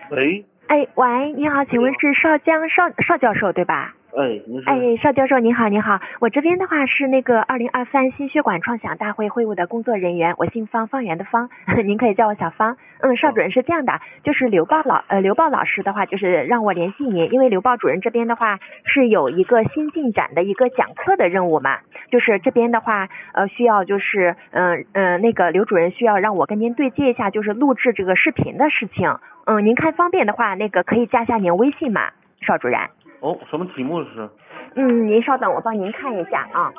喂， 哎，喂，你好，请问是邵教授对吧？ 您是？ 哎，邵教授您好，您好，我这边的话是那个2023心血管创想大会会务的工作人员，我姓方，方圆的方，您可以叫我小方。邵主任是这样的，就是刘豹老师的话，就是让我联系您，因为刘豹主任这边的话是有一个新进展的一个讲课的任务嘛，就是这边的话需要就是那个刘主任需要让我跟您对接一下，就是录制这个视频的事情。您看方便的话，那个可以加下您微信嘛，邵主任。 什么题目是？ 您稍等，我帮您看一下啊。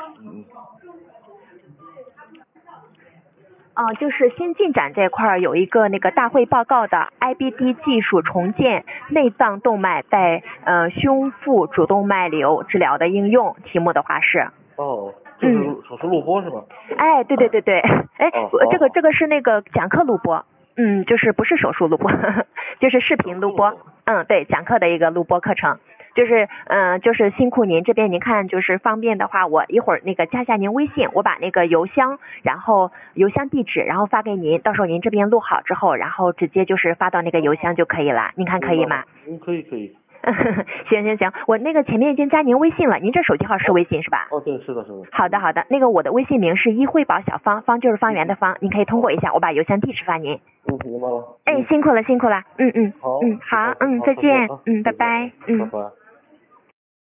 就是新进展这块有一个那个大会报告的 IBD 技术重建内脏动脉在胸腹主动脉瘤治疗的应用，题目的话是。 就是手术录播是吧？ 哎，对。哎，这个是那个讲课录播。就是不是手术录播，就是视频录播。对，讲课的一个录播课程。就是辛苦您这边，您看就是方便的话，我一会儿那个加下您微信，我把那个邮箱，然后邮箱地址，然后发给您，到时候您这边录好之后，然后直接就是发到那个邮箱就可以了，您看可以吗？ 可以。 行，我那个前面已经加您微信了，您这手机号是微信是吧？ 对，是的。 好的，那个我的微信名是一惠宝小方，方就是方圆的方，您可以通过一下，我把邮箱地址发您。 明白了。 哎，辛苦了。 好， 好，再见。拜拜。 拜拜。